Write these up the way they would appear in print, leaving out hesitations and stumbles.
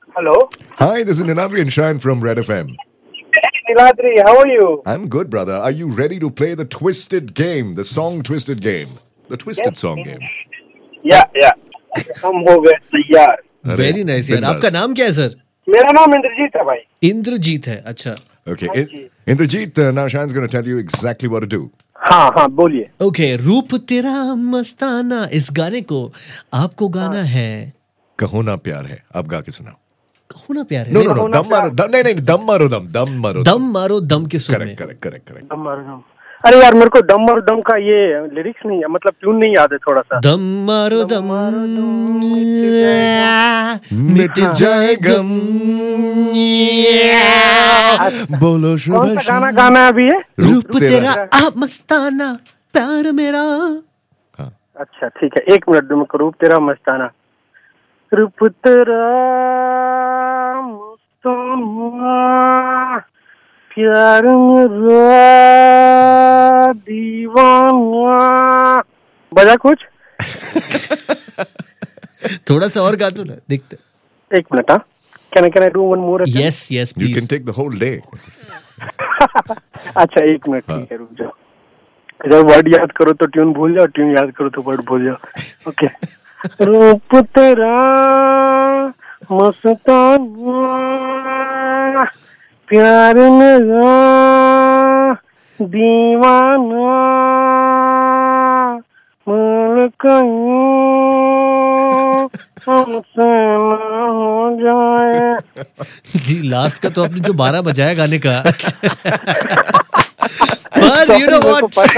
Hello. Hi, this is Niladri and Shine from Red FM. Niladri, how are you? I'm good, brother. Are you ready to play the Twisted game, the song Twisted game, the Twisted song game? Yeah. हम हो गए तैयार. Very nice यार. आपका नाम क्या है sir? मेरा नाम इंद्रजीत है भाई. इंद्रजीत है. अच्छा. Okay, Indrajit, now Shine's going to tell you exactly what to do. हाँ बोलिए. ओके, रूप तेरा मस्ताना, इस गाने को आपको गाना है. कहो ना प्यार है. आप गा के सुनाओ. कहो ना प्यार है. No, दम मारो. नहीं, दम मारो. दम मारो दम के सुर में. Correct. दम मारो दम. अरे यार मेरे को दम मारो दम का ये लिरिक्स नहीं है, मतलब ट्यून नहीं याद है थोड़ा सा. दम मारो दम मिट जाए गम. बोलो कौन सा गाना गाना है अभी ये? रूप तेरा मस्ताना प्यार मेरा. अच्छा ठीक है, एक मिनट दो. रूप तेरा मस्ताना. रूप तेरा मस्ताना प्यार मेरा दीवाना. बजा कुछ. थोड़ा सा और गा दो ना, देखते. एक मिनट. हाँ, can I do one more? Yes, You please. can take the whole day. अच्छा एक मिनट ठीक है, रुक जाओ. जब वर्ड याद करो तो ट्यून भूल जाओ, ट्यून याद करो तो वर्ड भूल जाओ. ओके. रूप तेरा मस्ताना प्यार मेरा दीवाना हमसे ना हो जाए. जी लास्ट का तो आपने जो 12 बजाया गाने का. But you know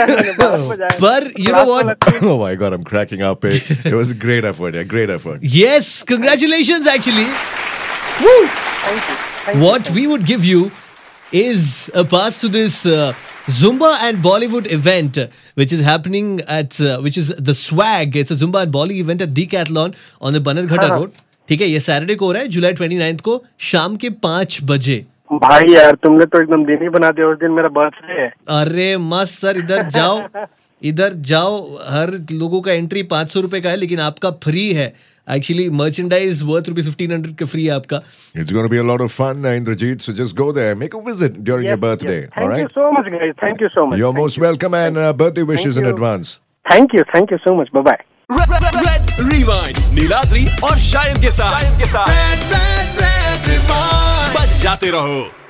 what? Oh my God, I'm cracking up. It was a great effort. Great effort. Yes, congratulations actually. Woo! Thank you. What we would give you is a pass to this Zumba and Bollywood event, which is happening at which is the Swag. It's a Zumba and Bolly event at Decathlon on the Bannerghata Road. ठीक है, ये Saturday को हो रहा है, जुलाई 29 को शाम के 5 बजे. भाई यार तुमने तो एकदम दिन ही बना दिया. उस दिन मेरा बर्थडे है. अरे मस्त सर, इधर जाओ. हर लोगों का एंट्री 500 रुपए का है, लेकिन आपका फ्री है. Actually, merchandise worth ₹1,500 का free है आपका. It's going to be a lot of fun, Indrajit. So just go there, make a visit during your birthday. Thank all right? you so much, guys. Thank you so much. You're most welcome, and birthday wishes in advance. Thank you so much. Bye bye. Red Rewind, Niladri और शायन के साथ बच जाते रहो.